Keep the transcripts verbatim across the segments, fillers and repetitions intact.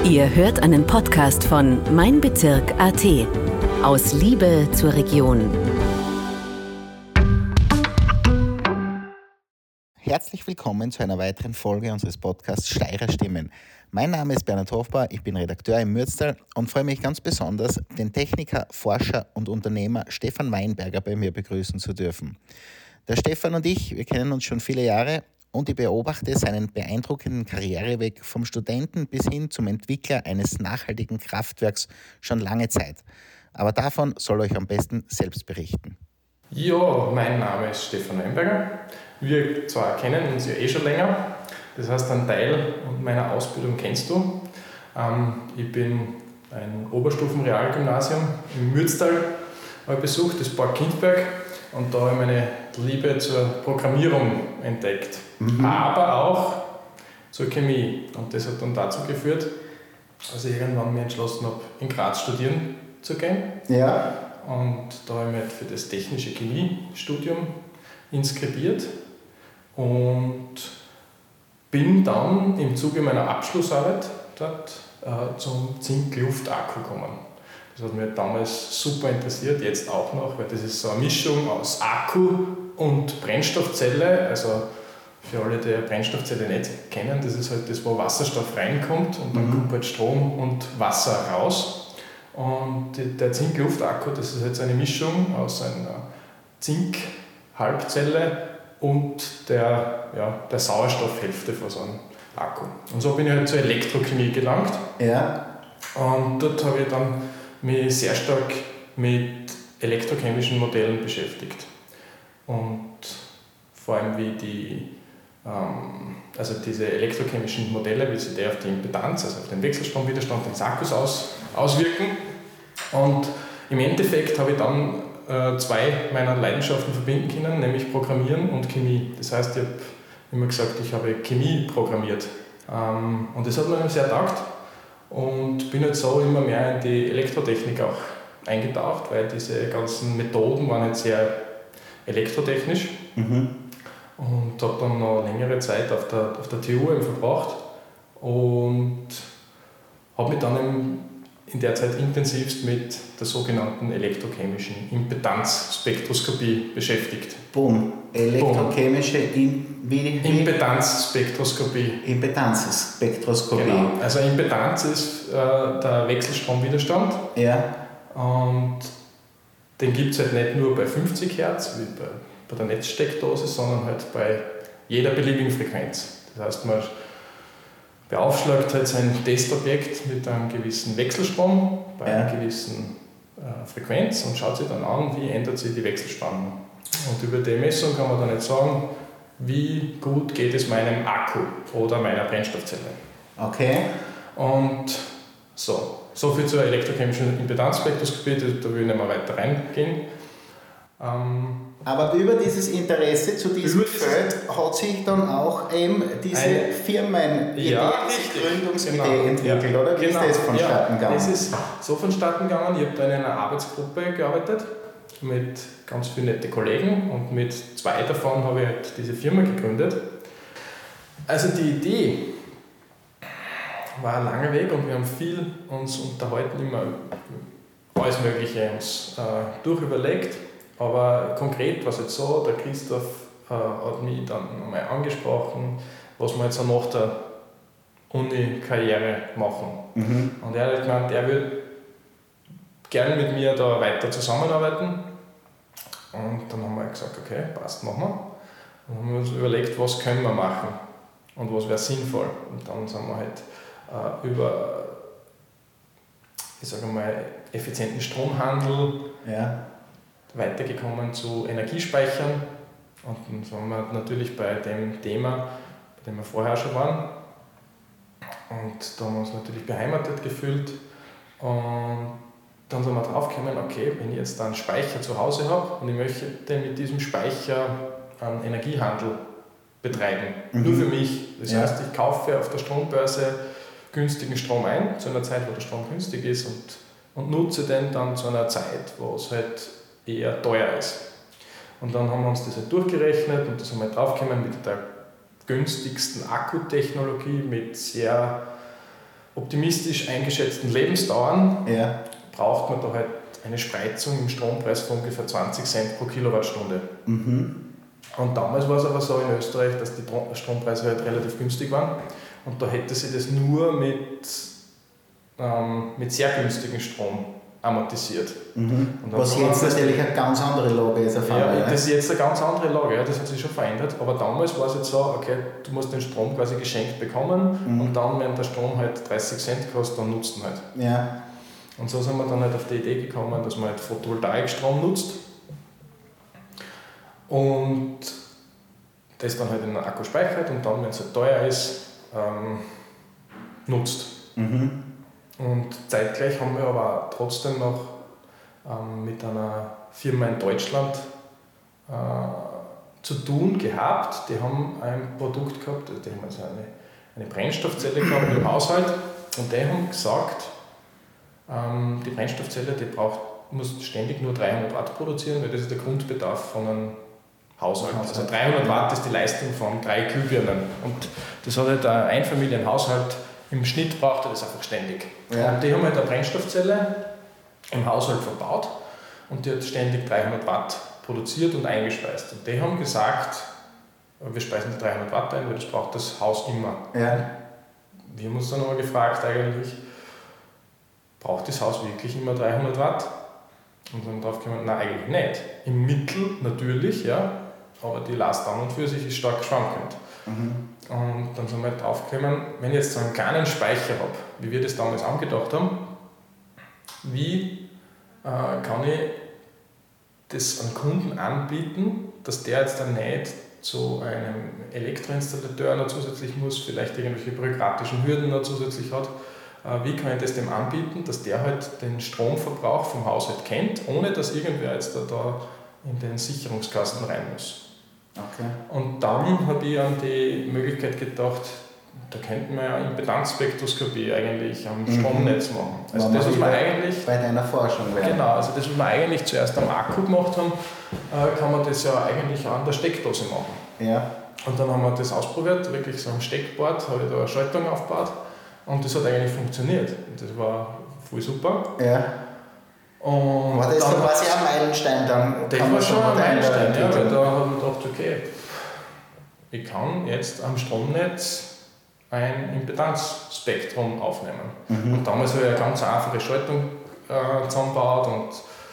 Ihr hört einen Podcast von Mein Bezirk Punkt A T. Aus Liebe zur Region. Herzlich willkommen zu einer weiteren Folge unseres Podcasts Steirer Stimmen. Mein Name ist Bernhard Hofbauer, ich bin Redakteur im Mürztal und freue mich ganz besonders, den Techniker, Forscher und Unternehmer Stefan Weinberger bei mir begrüßen zu dürfen. Der Stefan und ich, wir kennen uns schon viele Jahre und ich beobachte seinen beeindruckenden Karriereweg vom Studenten bis hin zum Entwickler eines nachhaltigen Kraftwerks schon lange Zeit. Aber davon soll euch am besten selbst berichten. Ja, mein Name ist Stefan Weinberger. Wir zwar kennen uns ja eh schon länger, das heißt, einen Teil meiner Ausbildung kennst du. Ähm, ich bin ein Oberstufenrealgymnasium im Mürztal besucht, das Park Kindberg, und da habe ich meine Liebe zur Programmierung entdeckt, mhm. aber auch zur Chemie. Und das hat dann dazu geführt, dass ich irgendwann mir entschlossen habe, in Graz studieren zu gehen. Ja. Und da habe ich mich für das technische Chemiestudium inskribiert und bin dann im Zuge meiner Abschlussarbeit dort äh, zum Zink-Luft-Akku gekommen. Das hat mich damals super interessiert, jetzt auch noch, weil das ist so eine Mischung aus Akku und Brennstoffzelle. Also für alle, die Brennstoffzelle nicht kennen, das ist halt das, wo Wasserstoff reinkommt und dann mhm. kommt halt Strom und Wasser raus. Und der Zink-Luft-Akku, das ist jetzt eine Mischung aus einer Zink-Halbzelle und der, ja, der Sauerstoffhälfte von so einem Akku. Und so bin ich halt zur Elektrochemie gelangt. Ja. Und dort habe ich dann mich sehr stark mit elektrochemischen Modellen beschäftigt. Und vor allem wie die, ähm, also diese elektrochemischen Modelle, wie sie die auf die Impedanz, also auf den Wechselstromwiderstand des Akkus aus, auswirken. Und im Endeffekt habe ich dann äh, zwei meiner Leidenschaften verbinden können, nämlich Programmieren und Chemie. Das heißt, ich habe immer gesagt, ich habe Chemie programmiert. Ähm, und das hat mir sehr getaugt. Und bin jetzt so immer mehr in die Elektrotechnik auch eingetaucht, weil diese ganzen Methoden waren jetzt sehr elektrotechnisch. Mhm. Und habe dann noch längere Zeit auf der, auf der T U eben verbracht und habe mich dann im, in der Zeit intensivst mit der sogenannten elektrochemischen Impedanzspektroskopie beschäftigt. Boom. Elektrochemische In- wie, wie? Impedanzspektroskopie. Impedanzspektroskopie. Genau. Also Impedanz ist äh, der Wechselstromwiderstand. Ja. Und den gibt es halt nicht nur bei fünfzig Hertz, wie bei, bei der Netzsteckdose, sondern halt bei jeder beliebigen Frequenz. Das heißt, man beaufschlagt halt sein Testobjekt mit einem gewissen Wechselstrom bei ja. einer gewissen äh, Frequenz und schaut sich dann an, wie ändert sich die Wechselspannung. Und über die Messung kann man dann nicht sagen, wie gut geht es meinem Akku oder meiner Brennstoffzelle. Okay. Und so, so viel zur elektrochemischen Impedanzspektroskopie, da will ich nicht mehr weiter reingehen. Ähm, Aber über dieses Interesse zu diesem Feld hat sich dann auch eben diese eine, Firmenidee, ja, diese Gründungsidee genau, entwickelt, ja, oder? Wie genau, ist das vonstatten ja, gegangen? Das ist so vonstatten gegangen. Ich habe da in einer Arbeitsgruppe gearbeitet mit ganz vielen netten Kollegen und mit zwei davon habe ich halt diese Firma gegründet. Also die Idee war ein langer Weg und wir haben viel uns unterhalten, immer alles Mögliche uns äh, durchüberlegt. Aber konkret war es jetzt so, der Christoph äh, hat mich dann einmal angesprochen, was wir jetzt auch nach der Uni-Karriere machen. Mhm. Und er hat gemeint, er würde gerne mit mir da weiter zusammenarbeiten. Und dann haben wir gesagt, okay, passt, machen wir. Und haben wir uns überlegt, was können wir machen und was wäre sinnvoll. Und dann sind wir halt äh, über, ich sage mal, effizienten Stromhandel ja. weitergekommen zu Energiespeichern. Und dann sind wir natürlich bei dem Thema, bei dem wir vorher schon waren. Und da haben wir uns natürlich beheimatet gefühlt. Und dann sind wir draufgekommen, okay, wenn ich jetzt da einen Speicher zu Hause habe und ich möchte mit diesem Speicher einen Energiehandel betreiben, mhm. nur für mich. Das ja. heißt, ich kaufe auf der Strombörse günstigen Strom ein, zu einer Zeit, wo der Strom günstig ist, und, und nutze den dann zu einer Zeit, wo es halt eher teuer ist. Und dann haben wir uns das halt durchgerechnet und das haben wir draufgekommen mit der günstigsten Akkutechnologie, mit sehr optimistisch eingeschätzten Lebensdauern ja. braucht man da halt eine Spreizung im Strompreis von ungefähr zwanzig Cent pro Kilowattstunde. Mhm. Und damals war es aber so in Österreich, dass die Strompreise halt relativ günstig waren. Und da hätte sich das nur mit, ähm, mit sehr günstigem Strom amortisiert. Mhm. Was jetzt natürlich eine ganz andere Lage ist. Ja, ja, das ist jetzt eine ganz andere Lage, ja, das hat sich schon verändert. Aber damals war es jetzt so, okay, du musst den Strom quasi geschenkt bekommen mhm. und dann, wenn der Strom halt dreißig Cent kostet, dann nutzt ihn halt. Ja. Und so sind wir dann halt auf die Idee gekommen, dass man halt Photovoltaikstrom nutzt und das dann halt in einen Akku speichert und dann, wenn es halt teuer ist, ähm, nutzt. Mhm. Und zeitgleich haben wir aber trotzdem noch ähm, mit einer Firma in Deutschland äh, zu tun gehabt. Die haben ein Produkt gehabt, die haben also eine, eine Brennstoffzelle gehabt im Haushalt und die haben gesagt, ähm, die Brennstoffzelle die braucht, muss ständig nur dreihundert Watt produzieren, weil das ist der Grundbedarf von einem Haushalt. Also dreihundert Watt ist die Leistung von drei Glühbirnen. Und das hat halt ein Einfamilienhaushalt im Schnitt braucht er das einfach ständig. Ja. Und die haben halt eine Brennstoffzelle im Haushalt verbaut und die hat ständig dreihundert Watt produziert und eingespeist. Und die haben gesagt, wir speisen die dreihundert Watt ein, weil das braucht das Haus immer. Ja. Wir haben uns dann aber gefragt eigentlich, braucht das Haus wirklich immer dreihundert Watt? Und dann drauf gekommen, nein, eigentlich nicht. Im Mittel natürlich, ja, aber die Last an und für sich ist stark schwankend. Mhm. Und dann sind wir drauf gekommen, wenn ich jetzt so einen kleinen Speicher habe, wie wir das damals angedacht haben, wie äh, kann ich das einem Kunden anbieten, dass der jetzt dann nicht zu einem Elektroinstallateur noch zusätzlich muss, vielleicht irgendwelche bürokratischen Hürden noch zusätzlich hat. Äh, wie kann ich das dem anbieten, dass der halt den Stromverbrauch vom Haushalt kennt, ohne dass irgendwer jetzt da, da in den Sicherungskasten rein muss. Okay. Und dann habe ich an die Möglichkeit gedacht, da könnten wir ja Impedanzspektroskopie eigentlich am mhm. Stromnetz machen. Also War das, was wir eigentlich bei deiner Forschung werden. Genau, also das, was wir eigentlich zuerst am Akku gemacht haben, kann man das ja eigentlich auch an der Steckdose machen. Ja. Und dann haben wir das ausprobiert, wirklich so ein Steckboard, habe ich da eine Schaltung aufgebaut und das hat eigentlich funktioniert. Und das war voll super. Ja. Und war das dann quasi ein Meilenstein dann? Das war schon ein Meilenstein, ja, weil da haben wir gedacht, okay, ich kann jetzt am Stromnetz ein Impedanzspektrum aufnehmen. Mhm. Und damals habe ich eine ganz einfache Schaltung äh, zusammengebaut und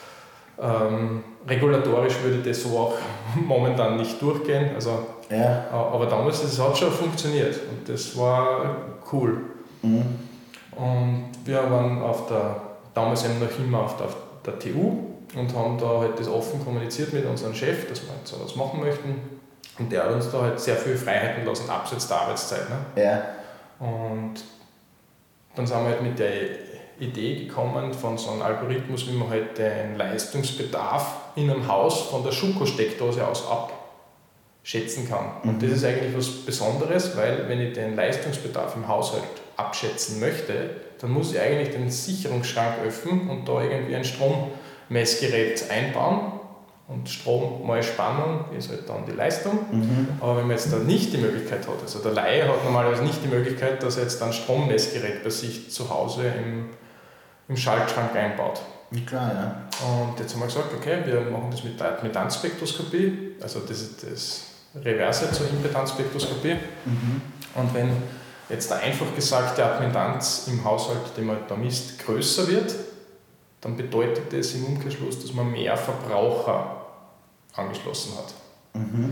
ähm, regulatorisch würde das so auch momentan nicht durchgehen. Also, ja. Aber damals das hat schon funktioniert und das war cool. Mhm. Und wir waren auf der damals eben noch immer auf der, auf der T U und haben da halt das offen kommuniziert mit unserem Chef, dass wir halt so was machen möchten. Und der hat uns da halt sehr viel Freiheiten lassen, abseits der Arbeitszeit. Ne? Ja. Und dann sind wir halt mit der Idee gekommen von so einem Algorithmus, wie man halt den Leistungsbedarf in einem Haus von der Schuko-Steckdose aus abschätzen kann. Mhm. Und das ist eigentlich was Besonderes, weil wenn ich den Leistungsbedarf im Haushalt abschätzen möchte, dann muss ich eigentlich den Sicherungsschrank öffnen und da irgendwie ein Strommessgerät einbauen. Und Strom mal Spannung ist halt dann die Leistung. Mhm. Aber wenn man jetzt da nicht die Möglichkeit hat, also der Laie hat normalerweise nicht die Möglichkeit, dass er jetzt ein Strommessgerät bei sich zu Hause im, im Schaltschrank einbaut. Klar, ja. Und jetzt haben wir gesagt, okay, wir machen das mit Impedanzspektroskopie, also das ist das Reverse zur Impedanzspektroskopie. Mhm. Und wenn jetzt einfach gesagt der Impedanz im Haushalt, den man da misst, größer wird, dann bedeutet das im Umkehrschluss, dass man mehr Verbraucher angeschlossen hat. Mhm.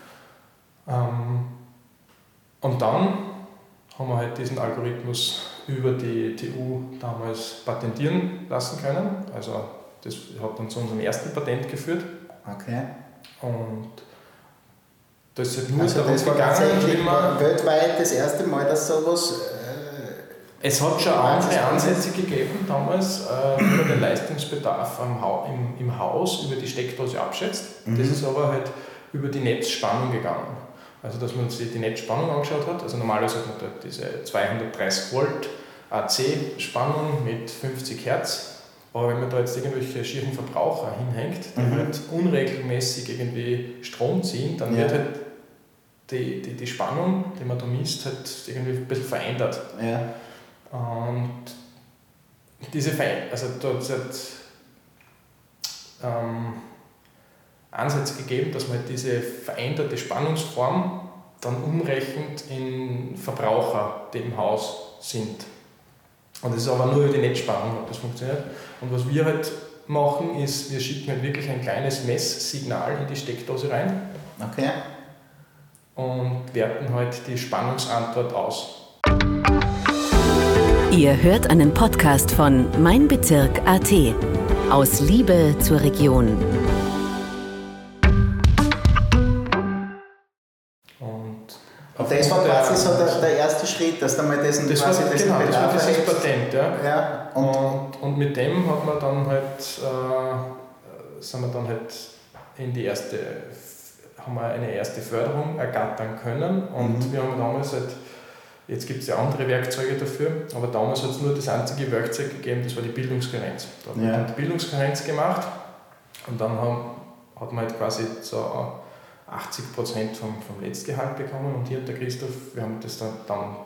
Ähm, und dann haben wir halt diesen Algorithmus über die T U damals patentieren lassen können. Also das hat dann zu unserem ersten Patent geführt. Okay. Und das ist halt nur also darum das war gegangen, war weltweit das erste Mal, dass sowas... Es hat schon andere Ansätze gegeben damals, äh, wie man den Leistungsbedarf am ha- im, im Haus über die Steckdose abschätzt. Mhm. Das ist aber halt über die Netzspannung gegangen. Also dass man sich die Netzspannung angeschaut hat. Also normalerweise hat man da diese zweihundertdreißig Volt A C-Spannung mit fünfzig Hertz. Aber wenn man da jetzt irgendwelche schieren Verbraucher hinhängt, die mhm. halt unregelmäßig irgendwie Strom ziehen, dann ja. wird halt die, die, die Spannung, die man da misst, halt irgendwie ein bisschen verändert. Ja. Und diese Verein- also da hat es halt, ähm, Ansätze gegeben, dass man diese veränderte Spannungsform dann umrechnet in Verbraucher, die im Haus sind. Und das ist aber nur über die Netzspannung, hat das funktioniert. Und was wir halt machen, ist, wir schicken halt wirklich ein kleines Messsignal in die Steckdose rein. Okay. Und werten halt die Spannungsantwort aus. Ihr hört einen Podcast von Mein Bezirk punkt A T. Aus Liebe zur Region. Und das war quasi so der, der erste Schritt, dass dann mal diesen, das quasi war, diesen genau, das war Bedarf dieses erhebst. Patent, ja. Ja, und, und, und mit dem hat man dann halt, äh, sind wir dann halt in die erste, haben wir eine erste Förderung ergattern können. Und mhm. wir haben damals halt, jetzt gibt es ja andere Werkzeuge dafür, aber damals hat es nur das einzige Werkzeug gegeben, das war die Bildungskarenz. Da haben wir Ja. dann die Bildungskarenz gemacht und dann haben, hat man halt quasi so achtzig Prozent vom, vom Letztgehalt bekommen und hier hat der Christoph, wir haben das dann, dann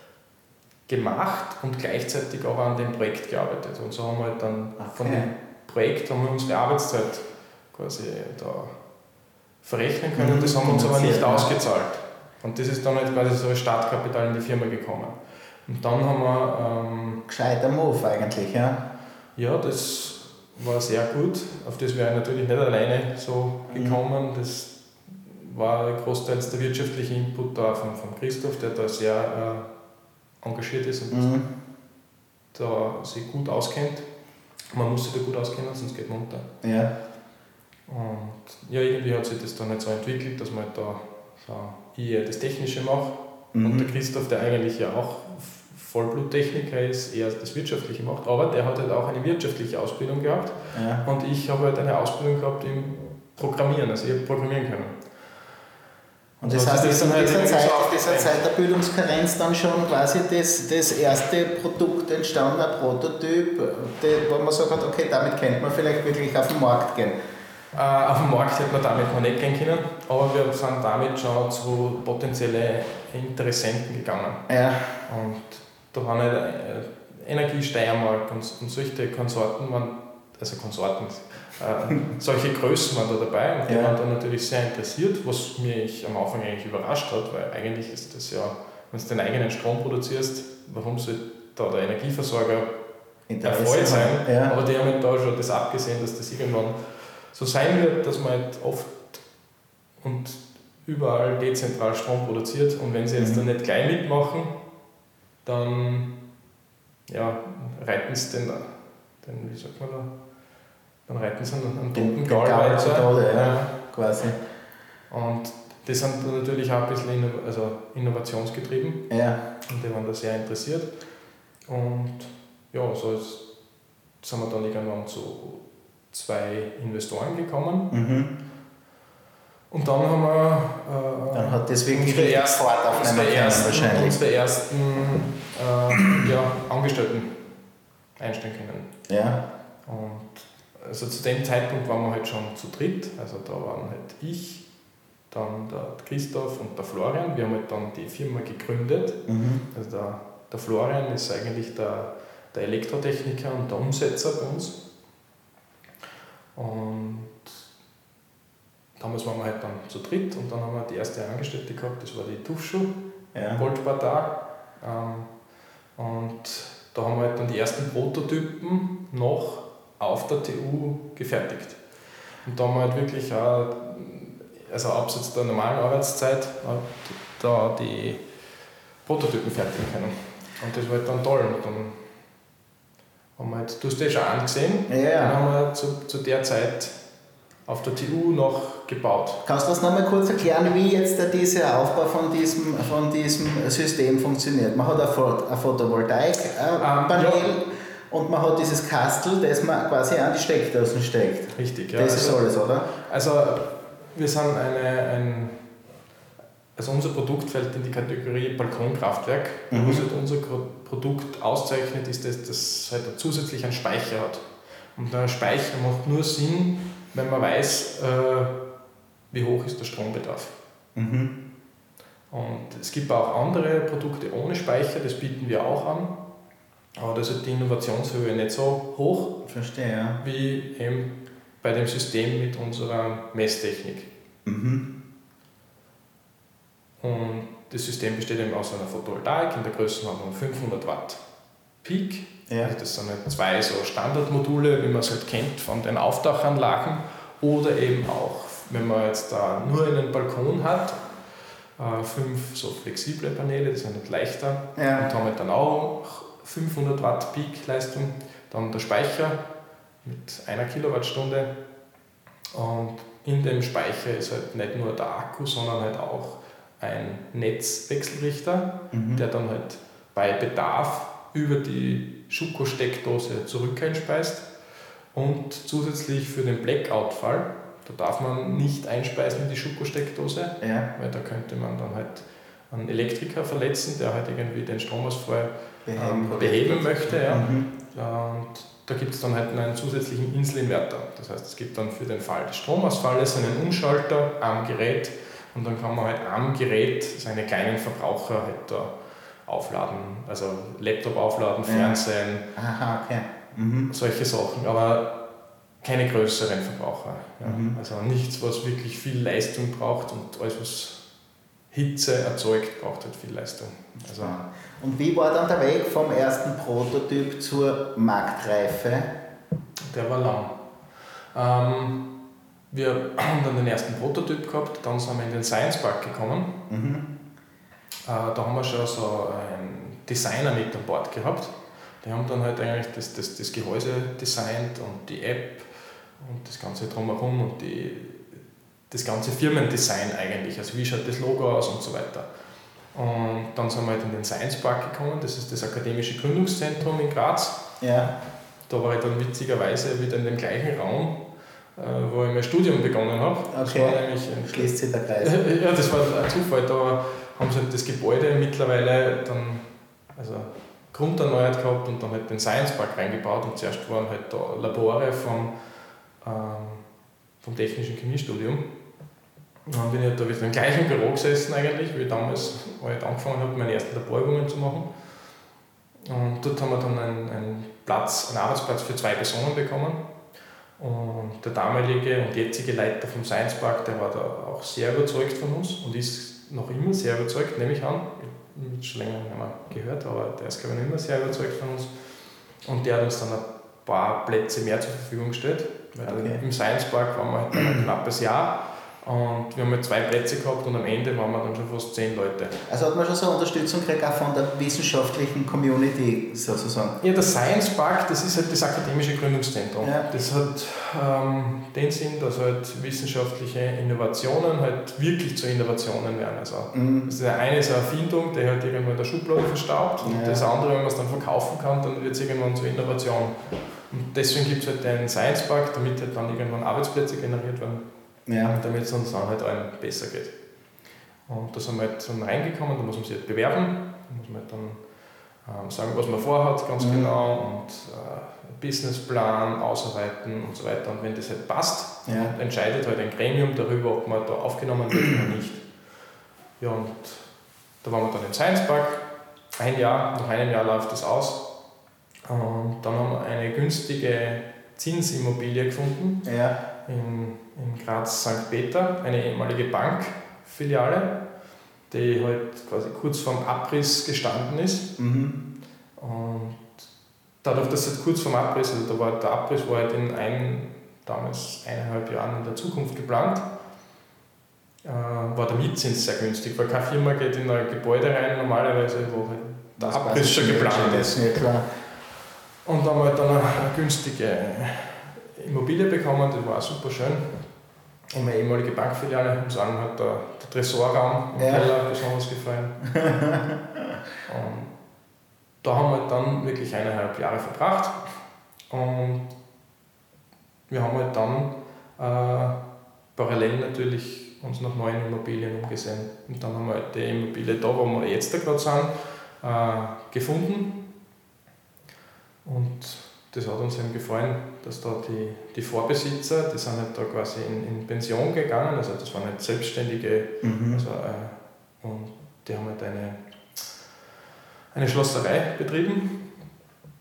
gemacht und gleichzeitig aber an dem Projekt gearbeitet. Und so haben wir halt dann okay. von dem Projekt haben wir unsere Arbeitszeit quasi da verrechnen können, und das haben wir uns aber nicht ausgezahlt. Und das ist dann halt quasi so als Startkapital in die Firma gekommen. Und dann haben wir... Ähm, gescheiter Move eigentlich, ja? Ja, das war sehr gut. Auf das wäre ich natürlich nicht alleine so gekommen. Mhm. Das war großteils der wirtschaftliche Input da von, von Christoph, der da sehr äh, engagiert ist und mhm. da sich gut auskennt. Man muss sich da gut auskennen, sonst geht man unter. Ja. Und ja, irgendwie hat sich das dann nicht so entwickelt, dass man halt da so ich eher das Technische mache mhm. und der Christoph, der eigentlich ja auch Vollbluttechniker ist, eher das Wirtschaftliche macht, aber der hat halt auch eine wirtschaftliche Ausbildung gehabt ja. und ich habe halt eine Ausbildung gehabt im Programmieren, also ich habe programmieren können. Und das heißt, das in halt dieser, Zeit, so dieser Zeit der Bildungskarenz dann schon quasi das, das erste Produkt entstanden, ein Prototyp, die, wo man sagt, okay, damit könnte man vielleicht wirklich auf den Markt gehen. Äh, auf den Markt hätte man damit noch nicht gehen können, aber wir sind damit schon zu potenziellen Interessenten gegangen. Ja. Und da waren halt äh, Energie Steiermark und, und solche Konsorten, waren, also Konsorten, äh, solche Größen waren da dabei und die ja. waren dann natürlich sehr interessiert, was mich am Anfang eigentlich überrascht hat, weil eigentlich ist das ja, wenn du den eigenen Strom produzierst, warum soll da der Energieversorger erfreut sein? Ja. Aber die haben halt da schon das abgesehen, dass das irgendwann so sein wird, dass man halt oft und überall dezentral Strom produziert und wenn sie jetzt mhm. dann nicht gleich mitmachen, dann ja, reiten sie den, den, wie sagt man da, dann reiten sie einen toten Gaul weiter. Tode, ja, quasi. Und die sind dann natürlich auch ein bisschen inno, also innovationsgetrieben ja. und die waren da sehr interessiert. Und ja, so ist, sind wir dann irgendwann zu zwei Investoren gekommen. Mhm. Und dann haben wir äh, dann hat deswegen unsere ersten, Fahrt aufnehmen unsere ersten, wahrscheinlich. unsere ersten äh, ja, Angestellten einstellen können. Ja. Und also zu dem Zeitpunkt waren wir halt schon zu dritt. Also da waren halt ich, dann der Christoph und der Florian. Wir haben halt dann die Firma gegründet. Mhm. Also der, der Florian ist eigentlich der, der Elektrotechniker und der Umsetzer bei uns. Und damals waren wir halt dann zu dritt und dann haben wir die erste Angestellte gehabt, das war die Tufschuh, ja. Goldbadar. Ähm, und da haben wir halt dann die ersten Prototypen noch auf der T U gefertigt. Und da haben wir halt wirklich auch, also abseits der normalen Arbeitszeit, da die Prototypen fertigen können. Und das war halt dann toll. Und dann haben wir halt, du hast das schon angesehen, ja. dann haben wir zu, zu der Zeit auf der T U noch gebaut. Kannst du das nochmal kurz erklären, wie jetzt dieser Aufbau von diesem, von diesem System funktioniert? Man hat ein Photovoltaik-Panel äh, ja. und man hat dieses Kastel, das man quasi an die Steckdosen steckt. Richtig, ja. Das also, ist alles, oder? Also wir sind eine, ein, also unser Produkt fällt in die Kategorie Balkonkraftwerk. Mhm. Was halt unser Produkt auszeichnet, ist, dass das halt zusätzlich einen Speicher hat. Und der Speicher macht nur Sinn, wenn man weiß, äh, wie hoch ist der Strombedarf. Mhm. Und es gibt auch andere Produkte ohne Speicher, das bieten wir auch an. Aber da ist halt die Innovationshöhe nicht so hoch. Verstehe, ja. Wie eben bei dem System mit unserer Messtechnik. Mhm. Und das System besteht eben aus einer Photovoltaik in der Größenordnung fünfhundert Watt Peak. Ja. Also das sind halt zwei so Standardmodule, wie man es halt kennt von den Aufdachanlagen. Oder eben auch, wenn man jetzt da nur einen Balkon hat, äh, fünf so flexible Paneele, die sind halt leichter Ja. und haben halt dann auch fünfhundert Watt Peak Leistung. Dann der Speicher mit einer Kilowattstunde. Und in dem Speicher ist halt nicht nur der Akku, sondern halt auch ein Netzwechselrichter, Mhm. der dann halt bei Bedarf über die Schuko-Steckdose zurück einspeist. Und zusätzlich für den Blackout-Fall, da darf man nicht einspeisen in die Schuko-Steckdose, Ja. weil da könnte man dann halt einen Elektriker verletzen, der halt irgendwie den Stromausfall ähm, beheben möchte. Ja. Mhm. Und da gibt es dann halt einen zusätzlichen Inselinverter. Das heißt, es gibt dann für den Fall des Stromausfalls einen Umschalter am Gerät und dann kann man halt am Gerät seine kleinen Verbraucher halt da aufladen. Also Laptop aufladen, Ja. Fernsehen, Aha, okay. Mhm. solche Sachen, aber keine größeren Verbraucher. Ja. Mhm. Also nichts, was wirklich viel Leistung braucht und alles, was Hitze erzeugt, braucht halt viel Leistung. Also, Und wie war dann der Weg vom ersten Prototyp zur Marktreife? der war lang. Ähm, wir haben dann den ersten Prototyp gehabt, dann sind wir in den Science Park gekommen. Mhm. Äh, da haben wir schon so einen Designer mit an Bord gehabt. Die haben dann halt eigentlich das, das, das Gehäuse designt und die App und das Ganze drumherum und die, das ganze Firmendesign eigentlich, also wie schaut das Logo aus und so weiter. Und dann sind wir halt in den Science Park gekommen, das ist das akademische Gründungszentrum in Graz. Ja. Da war ich dann witzigerweise wieder in dem gleichen Raum, äh, wo ich mein Studium begonnen habe. Das Okay. war eigentlich ein, Schließt sich der Kreis. ja, das war ein Zufall. Da haben sie halt das Gebäude mittlerweile dann also grunderneuert gehabt und dann halt den Science Park reingebaut und zuerst waren halt da Labore vom, ähm, vom Technischen Chemiestudium. Und dann bin ich halt da wieder im gleichen Büro gesessen eigentlich, wie ich damals halt angefangen habe, meine ersten Laborübungen zu machen. Und dort haben wir dann einen, einen Platz, einen Arbeitsplatz für zwei Personen bekommen. Und der damalige und jetzige Leiter vom Science Park, der war da auch sehr überzeugt von uns und ist noch immer sehr überzeugt, nehme ich an. Ich habe schon länger nicht mehr gehört, aber der ist, glaube ich, noch immer sehr überzeugt von uns. Und der hat uns dann ein paar Plätze mehr zur Verfügung gestellt. Weil Okay. im Science Park waren wir halt dann ein knappes Jahr und wir haben halt zwei Plätze gehabt und am Ende waren wir dann schon fast zehn Leute. Also hat man schon so Unterstützung gekriegt, auch von der wissenschaftlichen Community sozusagen? Ja, der Science Park, das ist halt das akademische Gründungszentrum. Ja. Das hat ähm, den Sinn, dass halt wissenschaftliche Innovationen halt wirklich zu Innovationen werden. Also, Mhm. das eine ist eine Erfindung, die halt irgendwann in der Schublade verstaubt und Ja. das andere, wenn man es dann verkaufen kann, dann wird es irgendwann zur Innovation. Und deswegen gibt es halt den Science Park, damit halt dann irgendwann Arbeitsplätze generiert werden. Ja. Und damit es uns dann halt allen besser geht. Und da sind wir halt dann reingekommen, da muss man sich halt bewerben, da muss man halt dann ähm, sagen, was man vorhat, ganz Mhm. genau, und äh, Businessplan ausarbeiten und so weiter. Und wenn das halt passt, Ja. dann entscheidet halt ein Gremium darüber, ob man da aufgenommen wird oder nicht. Ja, und da waren wir dann im Science Park, ein Jahr, nach einem Jahr läuft das aus. Und dann haben wir eine günstige Zinsimmobilie gefunden Ja. in, in Graz Sankt Peter, eine ehemalige Bankfiliale, die halt quasi kurz vorm Abriss gestanden ist. Mhm. Und dadurch, dass es kurz vorm Abriss, also da war der Abriss war halt in ein, damals eineinhalb Jahren in der Zukunft geplant, äh, war der Mietzins sehr günstig, weil keine Firma geht in ein Gebäude rein normalerweise, wo halt der Das Abriss weiß schon ich geplant nicht. ist. Ja, klar. Und dann haben wir halt dann eine, eine günstige Immobilie bekommen, die war super schön. In meine ehemalige Bankfiliale, muss sagen, hat der, der Tresorraum im Ja. Keller besonders gefallen. Und da haben wir halt dann wirklich eineinhalb Jahre verbracht. Und wir haben halt dann äh, parallel natürlich uns nach neuen Immobilien umgesehen. Und dann haben wir halt die Immobilie da, wo wir jetzt da gerade sind, äh, gefunden. Und das hat uns eben gefallen, dass da die, die Vorbesitzer, die sind halt da quasi in, in Pension gegangen, also das waren halt Selbstständige, Mhm. also, äh, und die haben halt eine, eine Schlosserei betrieben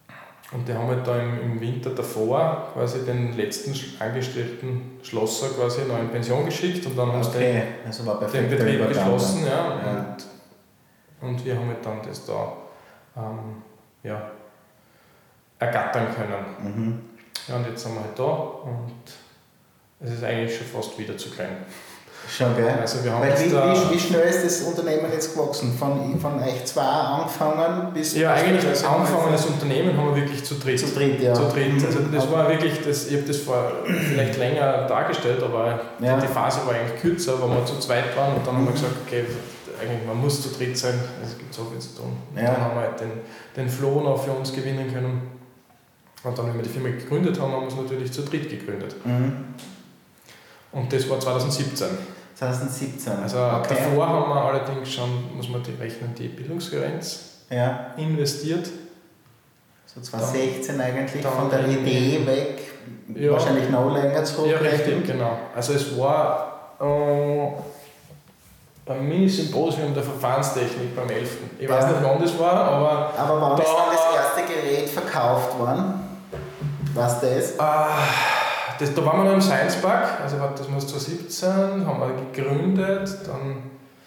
Und die haben halt da im, im Winter davor quasi den letzten angestellten Schlosser quasi noch in Pension geschickt und dann haben sie Okay, den, also war den perfekt Betrieb geschlossen. Ja, Ja. Und, und wir haben halt dann das da ähm, ja, ergattern können. Mhm. Ja, und jetzt sind wir halt da und es ist eigentlich schon fast wieder zu klein. Schon, gell? Also wir haben Weil jetzt wie, da, wie, wie schnell ist das Unternehmen jetzt gewachsen? Von, von euch zwei angefangen bis... ja, eigentlich bis angefangen das Unternehmen haben wir wirklich zu dritt. Zu dritt, ja. Zu dritt. Also das Mhm. war wirklich, das, ich habe das vor vielleicht länger dargestellt, aber Ja. die Phase war eigentlich kürzer, wo wir zu zweit waren und dann haben wir gesagt, okay, eigentlich man muss zu dritt sein, es gibt so viel zu tun. Und Ja. dann haben wir halt den, den Flow noch für uns gewinnen können. Und dann, wenn wir die Firma gegründet haben, haben wir es natürlich zu dritt gegründet. Mhm. Und das war zwanzig siebzehn. zwanzig siebzehn. Also okay. davor haben wir allerdings schon, muss man die rechnen, die Bildungsgrenz Ja, investiert. so zwanzig sechzehn eigentlich, dann von der Idee weg, Ja. wahrscheinlich noch länger zurück. Ja, richtig, genau. Also es war äh, ein Mini-Symposium der Verfahrenstechnik beim elften Ich weiß Ja. nicht, wann das war, aber Aber wann Da- ist dann das erste Gerät verkauft worden? Was das? äh, das, da waren wir noch im Science Park, also warte, das muss zwanzig siebzehn, haben wir gegründet, dann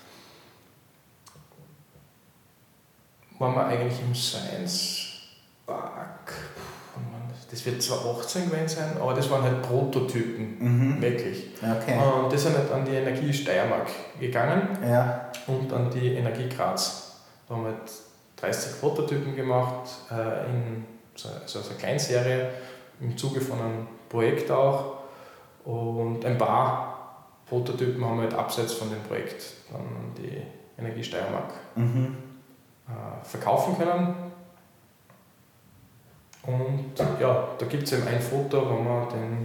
waren wir eigentlich im Science Park. Das wird zwar achtzehn gewesen sein, aber das waren halt Prototypen, Mhm. wirklich. Okay. Und das sind halt an die Energie Steiermark gegangen Ja. und an die Energie Graz. Da haben wir halt dreißig Prototypen gemacht, äh, in so, also eine Kleinserie im Zuge von einem Projekt auch. Und ein paar Prototypen haben wir halt abseits von dem Projekt dann an die Energie Steiermark Mhm. äh, verkaufen können. Und ja, da gibt es eben ein Foto, wo wir den,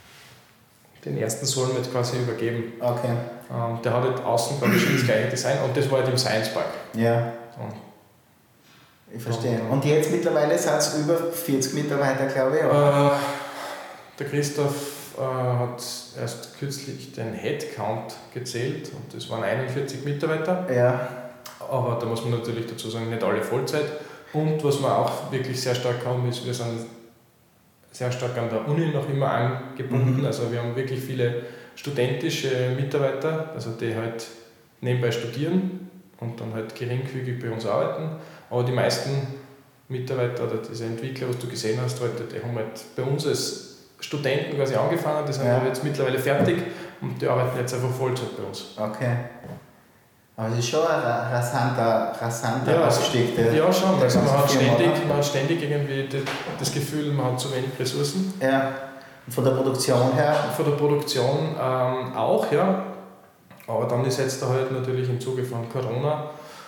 den ersten Solmet quasi übergeben. Okay. Ähm, der hat halt außen, glaube ich, schon das gleiche Design und das war halt im Science Park. Ja. Und Ich verstehe. Und jetzt mittlerweile sind es über vierzig Mitarbeiter, glaube ich. Oder? Äh, der Christoph äh, hat erst kürzlich den Headcount gezählt und das waren einundvierzig Mitarbeiter. Ja. Aber da muss man natürlich dazu sagen, nicht alle Vollzeit. Und was wir auch wirklich sehr stark haben, ist, wir sind sehr stark an der Uni noch immer angebunden. Mhm. Also wir haben wirklich viele studentische Mitarbeiter, also die halt nebenbei studieren und dann halt geringfügig bei uns arbeiten. Aber die meisten Mitarbeiter oder diese Entwickler, was du gesehen hast, heute, die haben halt bei uns als Studenten quasi angefangen, die sind Ja. aber jetzt mittlerweile fertig und die arbeiten jetzt einfach Vollzeit bei uns. Okay. Aber es ist schon ein ra- rasanter, rasanter Ja, Aufstieg. Der, Ja, schon. der Also man, hat ganzen Firma, ständig, oder? man hat ständig irgendwie die, das Gefühl, man hat zu wenig Ressourcen. Ja. Und von der Produktion her? Von der Produktion ähm, auch, ja. Aber dann ist jetzt da halt natürlich im Zuge von Corona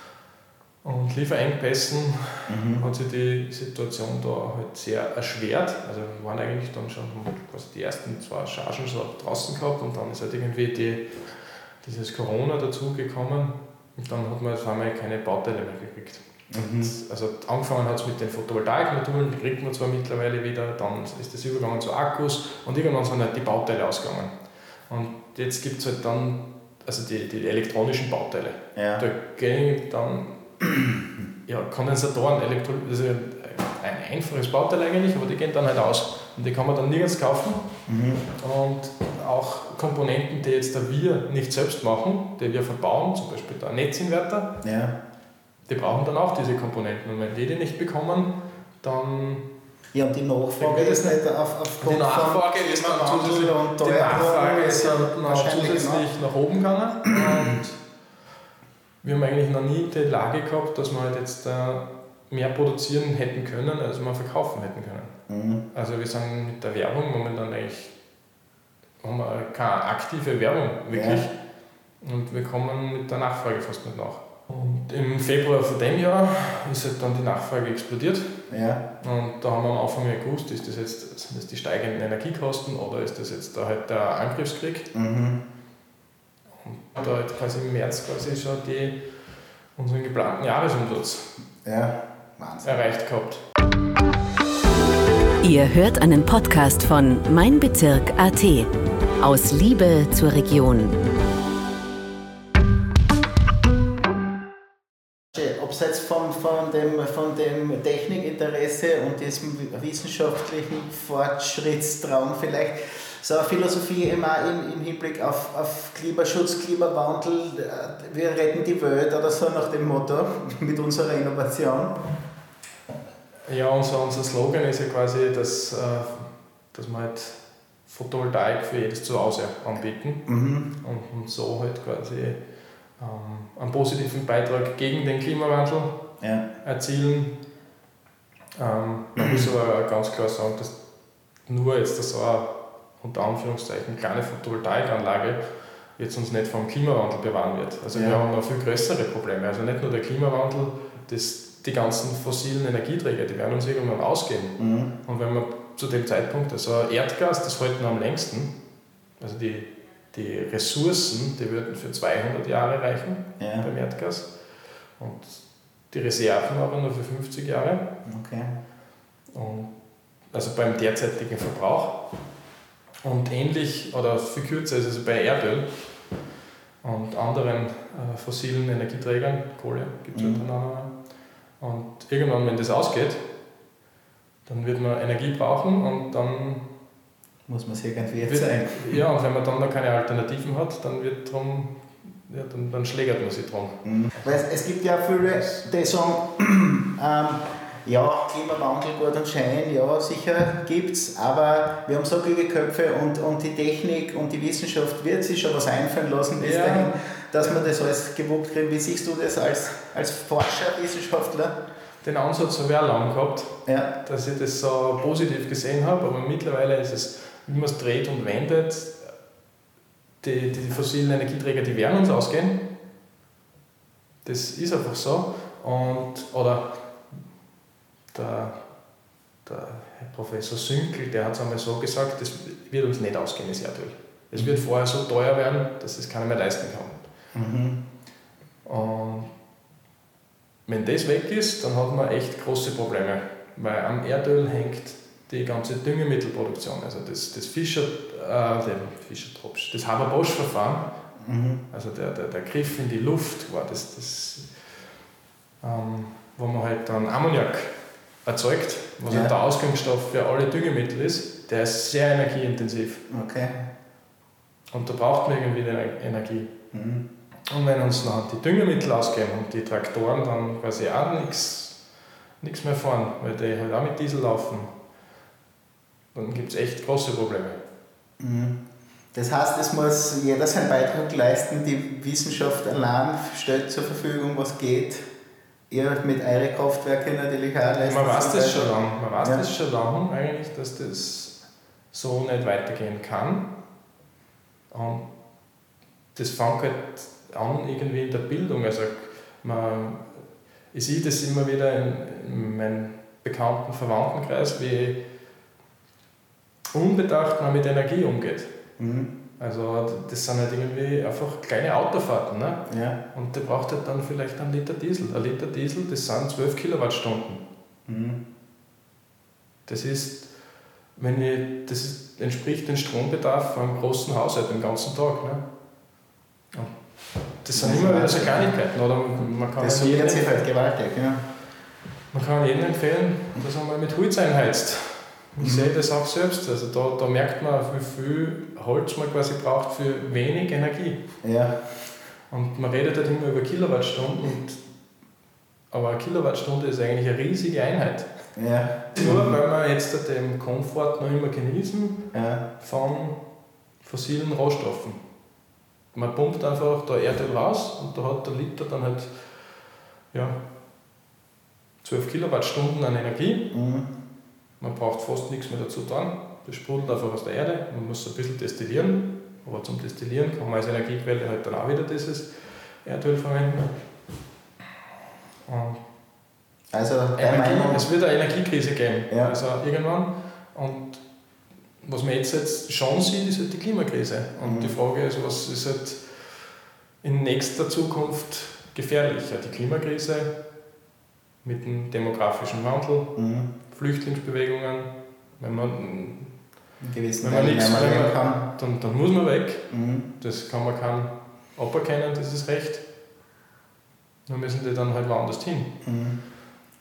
und Lieferengpässen Mhm. hat sich die Situation da halt sehr erschwert. Also wir waren eigentlich dann schon quasi die ersten zwei Chargen so draußen gehabt und dann ist halt irgendwie die, dieses Corona dazugekommen und dann hat man jetzt einmal keine Bauteile mehr gekriegt. Mhm. Also angefangen hat es mit den Photovoltaikmodulen, die kriegt man zwar mittlerweile wieder, dann ist das übergegangen zu Akkus und irgendwann sind halt die Bauteile ausgegangen. Und jetzt gibt es halt dann also die, die elektronischen Bauteile. Ja. Da gehen dann ja, Kondensatoren, Elektro das ist ein einfaches Bauteil eigentlich, aber die gehen dann halt aus. Und die kann man dann nirgends kaufen. Mhm. Und auch Komponenten, die jetzt da wir nicht selbst machen, die wir verbauen, zum Beispiel der Netzinverter, Ja. die brauchen dann auch diese Komponenten. Und wenn die die nicht bekommen, dann Ja, und die Nachfrage Ich ist nicht auf, aufgrund die Nachfrage von ist dann Klimawandel zusätzlich, und die Nachfrage Teuerung ist dann noch wahrscheinlich zusätzlich nach oben gegangen. Und wir haben eigentlich noch nie die Lage gehabt, dass wir halt jetzt äh, mehr produzieren hätten können, als wir verkaufen hätten können. Mhm. Also wir sind mit der Werbung momentan eigentlich, haben wir keine aktive Werbung wirklich. Und wir kommen mit der Nachfrage fast nicht nach. Und im Februar von dem Jahr ist halt dann die Nachfrage explodiert. Ja. Und da haben wir am Anfang ja gewusst, ist das jetzt sind das die steigenden Energiekosten oder ist das jetzt da halt der Angriffskrieg? Mhm. Und da hat quasi im März quasi schon die, unseren geplanten Jahresumsatz Ja. Wahnsinn. erreicht gehabt. Ihr hört einen Podcast von Mein Bezirk Punkt A T. Aus Liebe zur Region. Ob es jetzt von, von dem, von dem Technikinteresse und diesem wissenschaftlichen Fortschrittstraum vielleicht so eine Philosophie immer im, im Hinblick auf, auf Klimaschutz, Klimawandel, wir retten die Welt oder so nach dem Motto mit unserer Innovation? Ja, unser, unser Slogan ist ja quasi, dass, dass wir halt Photovoltaik für jedes Zuhause anbieten mhm. und, und so halt quasi ähm, einen positiven Beitrag gegen den Klimawandel ja. erzielen. Ähm, man muss aber ganz klar sagen, dass nur jetzt so eine unter Anführungszeichen kleine Photovoltaikanlage jetzt uns nicht vom Klimawandel bewahren wird. Also ja. wir haben noch viel größere Probleme. Also nicht nur der Klimawandel, das, die ganzen fossilen Energieträger, die werden uns irgendwann ausgehen. Mhm. Und wenn man zu dem Zeitpunkt, also Erdgas, das hält noch am längsten, also die, die Ressourcen, die würden für zweihundert Jahre reichen ja. beim Erdgas und die Reserven aber nur für fünfzig Jahre. Okay. Und also beim derzeitigen Verbrauch. Und ähnlich oder viel kürzer ist es bei Erdöl und anderen äh, fossilen Energieträgern, Kohle gibt es mhm. halt dann auch noch. Und irgendwann, wenn das ausgeht, dann wird man Energie brauchen und dann muss man es irgendwie jetzt sein. Ja, und wenn man dann noch keine Alternativen hat, dann wird drum, ja, dann, dann schlägert man sich drum. Mhm. Weil es, es gibt ja viele, die sagen, ähm, ja, Klimawandel gut und schön, ja, sicher gibt's, aber wir haben so kluge Köpfe und, und die Technik und die Wissenschaft wird sich schon was einfallen lassen bis ja. dahin, dass wir das alles gewuppt kriegen. Wie siehst du das als, als Forscher, Wissenschaftler? Den Ansatz habe ich auch lange gehabt, ja. dass ich das so positiv gesehen habe, aber mittlerweile ist es, wie man es dreht und wendet, die, die fossilen Energieträger, die werden uns ausgehen. Das ist einfach so. Und, oder der, der Herr Professor Sünkel, der hat es einmal so gesagt, das wird uns nicht ausgehen, das Erdöl. Es mhm. wird vorher so teuer werden, dass es keiner mehr leisten kann. Mhm. Und wenn das weg ist, dann hat man echt große Probleme, weil am Erdöl hängt die ganze Düngemittelproduktion, also das, das Fischer, äh, den Fischer-Tropsch, das Haber-Bosch-Verfahren, mhm. also der, der, der Griff in die Luft war das, das ähm, wo man halt dann Ammoniak erzeugt, was ja. halt der Ausgangsstoff für alle Düngemittel ist, der ist sehr energieintensiv. Okay. Und da braucht man irgendwie die Energie. Mhm. Und wenn uns dann die Düngemittel ausgehen und die Traktoren dann quasi auch nichts mehr fahren, weil die halt auch mit Diesel laufen, dann gibt es echt große Probleme. Das heißt, es muss jeder seinen Beitrag leisten, die Wissenschaft allein stellt zur Verfügung, was geht. Ihr mit euren Kraftwerken natürlich auch leistet. Man weiß das schon lange, man weiß ja. das schon lange eigentlich, dass das so nicht weitergehen kann. Und das fängt halt an irgendwie in der Bildung. Also man, ich sehe das immer wieder in, in meinem bekannten Verwandtenkreis, wie unbedacht man mit Energie umgeht. Mhm. Also das sind halt irgendwie einfach kleine Autofahrten. Ne? Ja. Und der braucht halt dann vielleicht einen Liter Diesel. Ein Liter Diesel, das sind zwölf Kilowattstunden. Mhm. Das ist, wenn ich, das ist, entspricht dem Strombedarf von einem großen Haushalt den ganzen Tag. Ne? Ja. Das sind das immer wieder so Kleinigkeiten. Oder man kann das summiert sich halt gewaltig. Ja. Man kann jedem empfehlen, dass er mal mit Holz einheizt. Ich mhm. sehe das auch selbst. Also da, da merkt man, wie viel Holz man quasi braucht für wenig Energie. Ja. Und man redet halt immer über Kilowattstunden, und, aber eine Kilowattstunde ist eigentlich eine riesige Einheit. Ja. Nur weil wir jetzt den Komfort noch immer genießen ja. von fossilen Rohstoffen. Man pumpt einfach da Erdöl raus und da hat der Liter dann halt ja, zwölf Kilowattstunden an Energie. Mhm. Man braucht fast nichts mehr dazu tun. Das sprudelt einfach aus der Erde. Man muss ein bisschen destillieren. Aber zum Destillieren kann man als Energiequelle halt dann auch wieder dieses Erdöl verwenden. Und also Energie, es wird eine Energiekrise geben. Ja. Also irgendwann. Und was man jetzt, jetzt schon sieht, ist halt die Klimakrise. Und mhm. die Frage ist, was ist halt in nächster Zukunft gefährlicher? Die Klimakrise mit dem demografischen Wandel, mhm. Flüchtlingsbewegungen. Wenn man, wenn man nichts mehr kann, dann, dann muss man weg. Mhm. Das kann man kaum aberkennen, dieses Recht. Dann müssen die dann halt woanders hin. Mhm.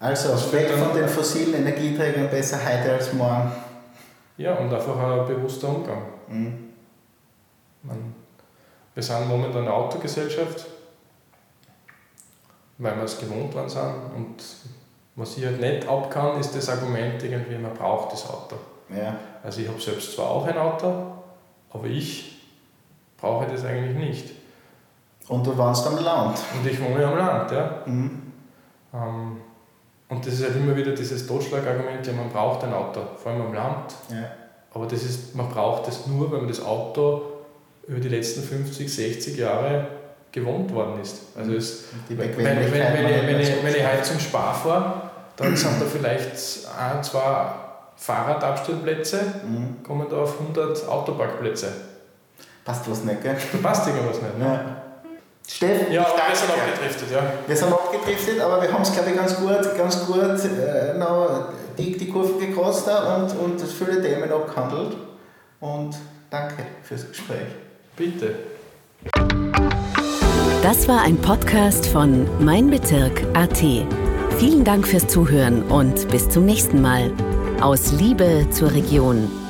Also weg von den fossilen Energieträgern, besser heute als morgen. Ja, und einfach ein bewusster Umgang. Mhm. Man, wir sind momentan eine Autogesellschaft, weil wir es gewohnt waren sind. Und was ich halt nicht ab kann, ist das Argument, irgendwie, man braucht das Auto. Ja. Also ich habe selbst zwar auch ein Auto, aber ich brauche das eigentlich nicht. Und du wohnst am Land. Und ich wohne am Land, ja. Mhm. Ähm, und das ist halt immer wieder dieses Totschlagargument, ja, man braucht ein Auto, vor allem am Land. Ja. Aber das ist, man braucht es nur, weil man das Auto über die letzten fünfzig, sechzig Jahre gewohnt worden ist. Also es, Die wenn, wenn, wenn, wenn, ich, wenn, ich, wenn ich heute zum Spar fahre, dann sind da vielleicht ein, zwei Fahrradabstellplätze, mhm. kommen da auf hundert Autoparkplätze. Passt was nicht, gell? Da passt irgendwas nicht, ne? Ja. Steff, Ja, aber danke wir sind dir. abgedriftet, ja. Wir sind abgedriftet, aber wir haben es, glaube ich, ganz gut, ganz gut äh, noch die, die Kurve gekratzt und, und viele Themen abgehandelt. Und danke fürs Gespräch. Bitte. Das war ein Podcast von Mein Bezirk Punkt A T. Vielen Dank fürs Zuhören und bis zum nächsten Mal. Aus Liebe zur Region.